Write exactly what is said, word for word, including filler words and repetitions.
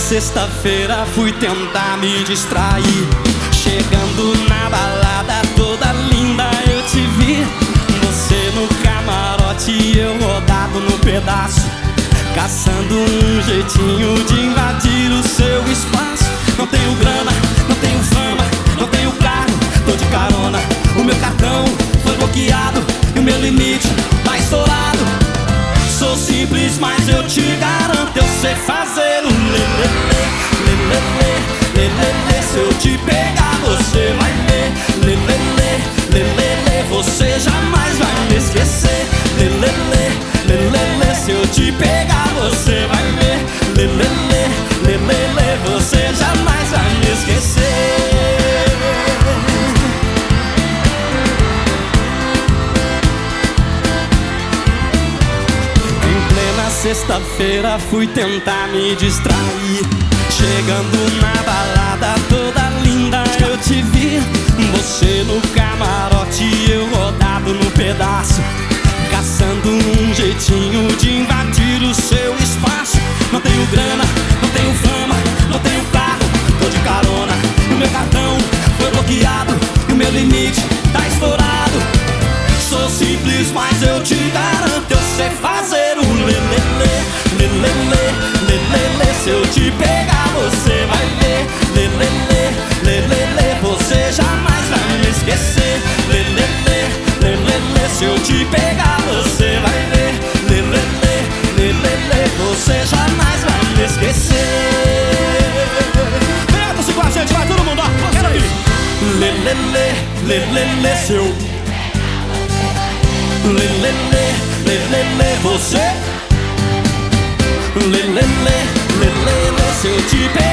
sexta-feira fui tentar me distrair. Chegando na balada toda linda eu te vi. Você no camarote e eu rodado no pedaço, caçando um jeitinho de invadir o seu espaço. Não tenho grana, não tenho fama, não tenho carro, tô de carona. O meu cartão foi bloqueado e o meu limite tá estourado. Sou simples, mas eu te garanto, eu sei fazer um lelele, lelele, lelele. Se eu te pegar você vai ver, lelele, lelele. Você jamais vai me esquecer, lelele, lelele. Se eu te pegar você vai ver, lelele, lelele. Você jamais vai me esquecer. Sexta-feira fui tentar me distrair. Chegando na balada toda linda eu te vi. Você no camarote e eu rodado no pedaço, caçando um jeitinho de invadir o seu espaço. Não tenho grana, não tenho fama, não tenho carro, tô de carona. O meu cartão foi bloqueado e o meu limite tá estourado. Sou simples, mas eu te garanto, eu sei fazer um lelele, lelele, lelele. Se eu te pegar você vai ver, lelele, lelele. Você jamais vai me esquecer, lelele, lelele. Se eu te pegar você vai ver, lelele, lelele. Você jamais vai me esquecer. Meta-se com a gente, vai todo mundo, ó, quero ouvir. Lelele, lelele. Se eu lelele, lelele, você lelele, lelele. Se eu te pegar